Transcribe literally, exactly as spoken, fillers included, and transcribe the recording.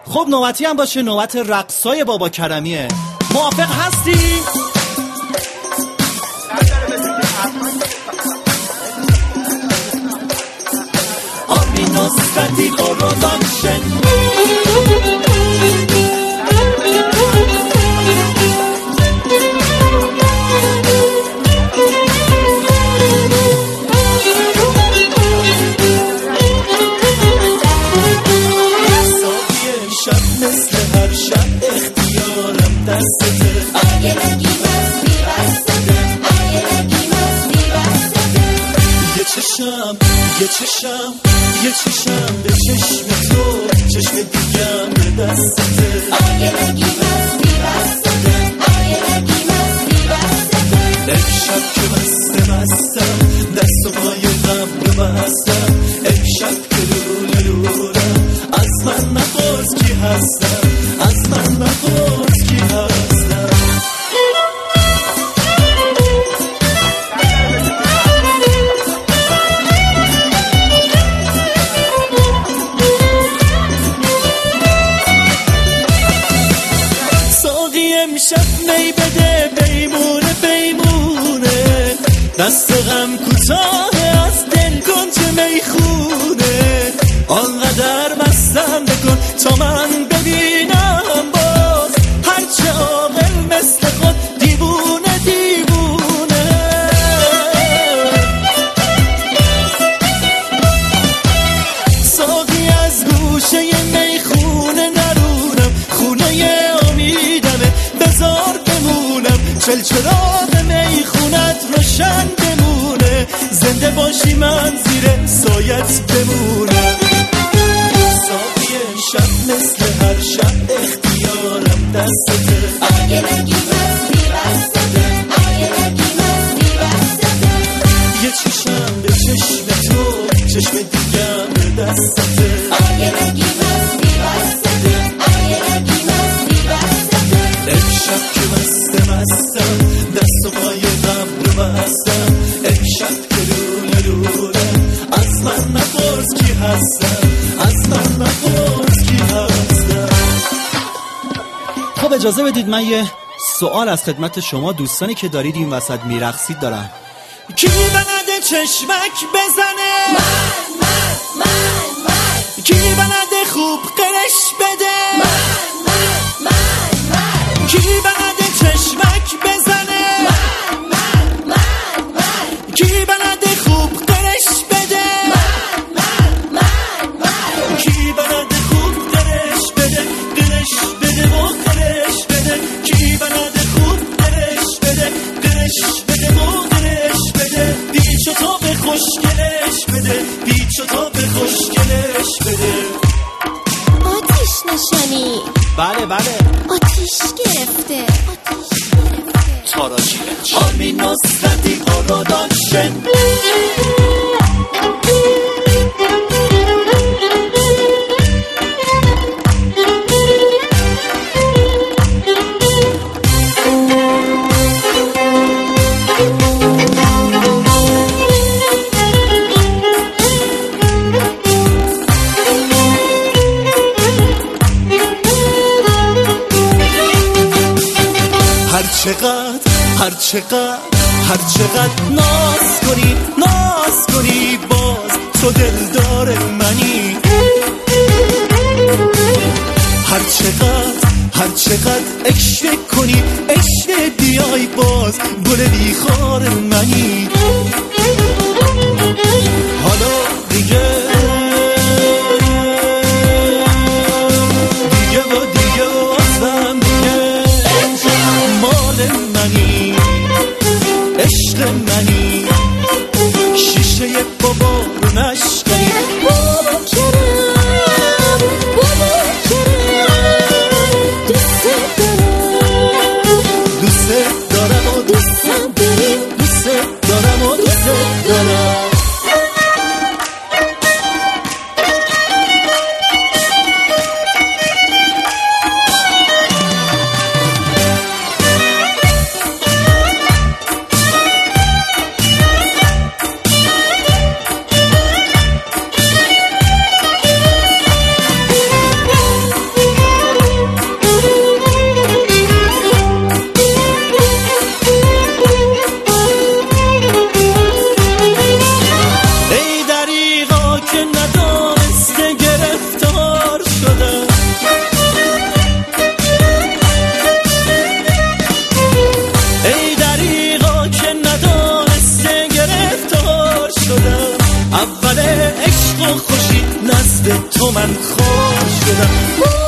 خب نوبتی هم باشه، نوبت رقصای بابا کرمیه. موافق هستی؟ آبی نصرتی قرودانشن مثل هر شب اختیارم دستته آیه نگی مستی بستده آیه نگی مستی بستده یه چشم یه چشم یه چشم به چشم تو چشم دیگم به دستته آیه نگی مستی بستده آیه نگی مستی بستده امشب که بسته بستم دست و پای غم رو بستم امشب که لوله لولم از من نپرس کی هستم از من نپرس کی هستم ساقی امشب می بده بیمونه بیمونه دست غم کوتاه از دل کن چه میخونه آنقدر مستم بکن تا من ببینم باز هرچه عاقل مثل خود دیوونه دیوونه ساقی از گوشه میخونه نرونم خونه امیدمه بذار بمونم چلچراغ میخونت روشن بمونه زنده باشی من زیر سایت بمونم شب مثل هر شب اختیارم دستته آیه نگی مستی بستده آیه نگی مستی بستده یه چشم به چشم تو چشم دیگم به دستته آیه نگی مستی بستده آیه نگی مستی بستده امشب که بسته بستم دست و پای غم رو بستم امشب که لوله لولم از من نپرس کی هستم از من نپرس کی هستم. خب اجازه بدید من یه سوال از خدمت شما دوستانی که دارید این وسط میرقصید دارم. کی بلده چشمک بزنه؟ من من من من. کی بلده خوب قرش بده؟ من من من من. کی بلده چشمک بزنه؟ من من من من. کی بلده خوب قرش بده؟ من من من من. کی بلده خوب قرش بده؟ قرش بده و قرش بده. کی بلده خوب قرش بده؟ قرش بده و قرش بده. بیچ و تا به خوشگلش بده. بیچ و تا به خوشگلش بده. آتیش نشانی. بله بله. آتیش گرفته. آتیش گرفته. تاراجی آمی نصرتی قرودانشن. هر چقدر هر چقدر هر چقدر ناز کنی ناز کنی باز تو دلدار منی. هر چقدر هر چقدر عشق کنی عشق بیای باز گل بیخار منی. حالا دیگه دیگه و دیگه و ازم دیگه مال منی عشق منی شیشه بابا رو نشکنی. بابا کرم بابا کرم دوست دارم دوست دارم و دوست داریم دوست دارم من خوش شدم.